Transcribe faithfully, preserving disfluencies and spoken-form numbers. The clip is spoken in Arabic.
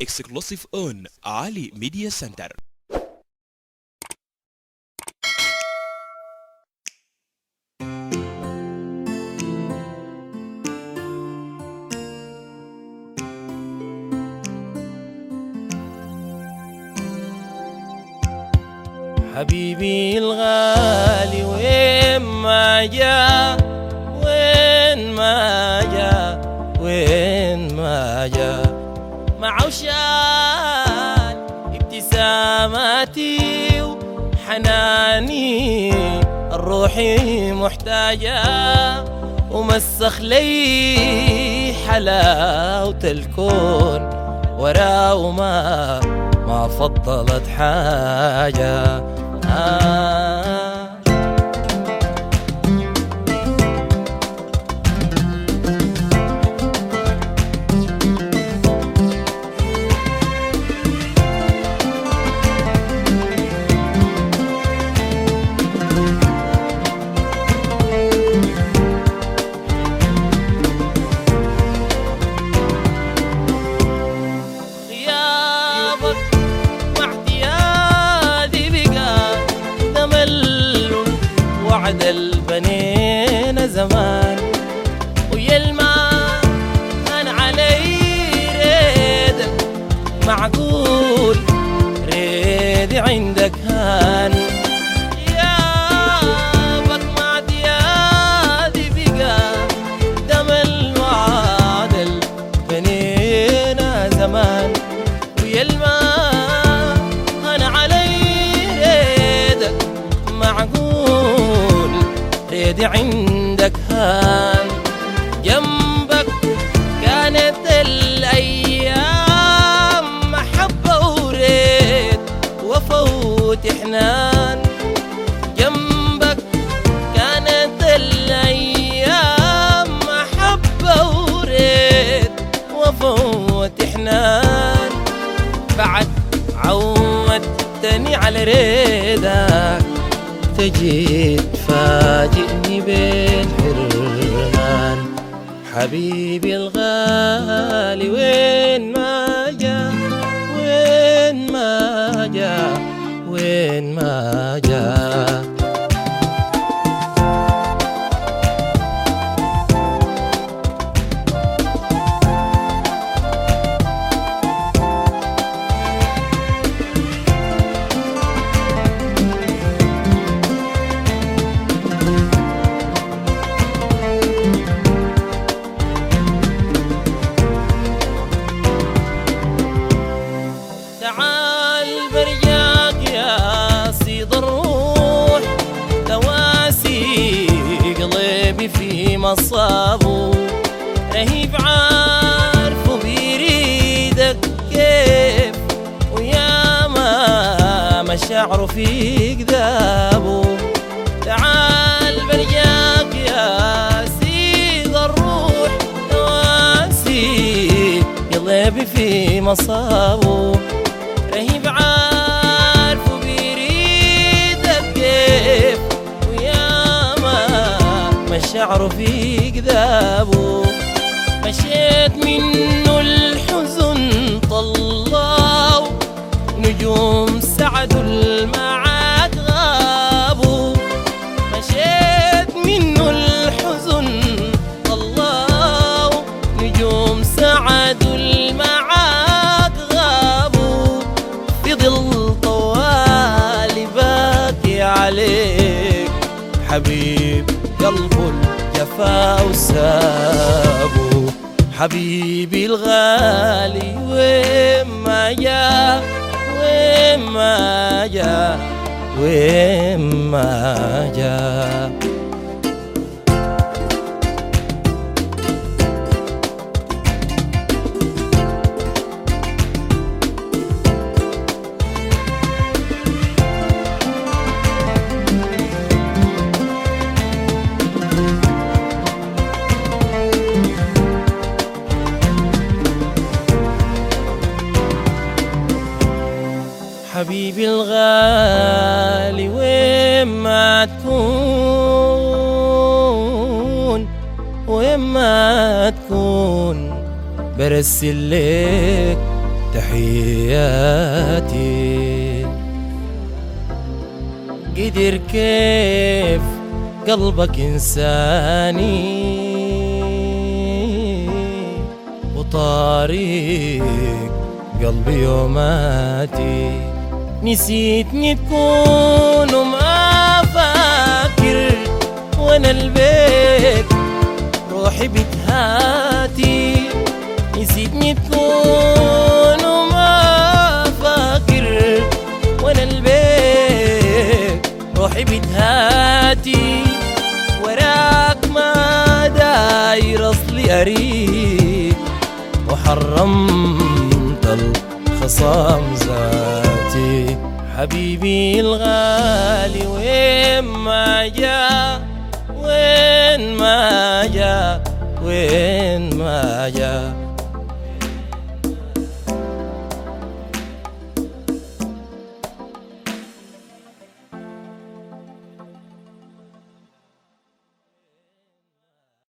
exclusive on Ali Media Center. حبيبي الغالي وين ما جا وين ما جا وين ما جا معه شال ابتساماتي وحناني الروحي محتاجة ومسخ لي حلاوة الكون وراه ما ما فضلت حاجة آه وعد البنين زمان ويلمع هان علي ريدك معقول ريدي عندك هان يابك مع ديادي بقى دم الوعد البنين زمان ويلمع هان علي ريدك معقول ريدي عندك هان جنبك كانت الأيام محبة وريد وفوت حنان جنبك كانت الأيام محبة وريد وفوت حنان بعد عودتني على ريدك تجي تفاجئني بالحرمان حبيبي الغالي وين ما جا وين ما جا وين ما جا تعال برجاك يا سيد الروح تواسي قلبي في مصابه رهيب عارفه بيريدك كيف ويا ما مشاعره في قذابه تعال برجاك يا سيد الروح تواسي قلبي في مصابه رهيب عارفه بيريدك كيف ويا ما مشاعره في قذابه مشيت منه الحزن طلعوا نجوم سعدوا المعاد غابوا مشيت منه الحزن طلعوا نجوم سعدوا المعاد غابوا في ظل طوالي باكي عليك حبيب قلبه الجفا وسابه حبيبي الغالي وين ما جا وين ما جا وين ما جا حبيبي الغالي وين ما تكون وين ما تكون برسل لك تحياتي. قدر كيف قلبك إنساني وطريق قلبي يوماتي، نسيتني تكون وما فاكر، وانا البيت روحي بتهاتي. نسيتني تكون وما فاكر، وانا البيت روحي بتهاتي. وراك ما داير اصلي اريد، وحرمت الخصام ذاتي. حبيبي الغالي وين ما جا، وين ما جا، وين ما جا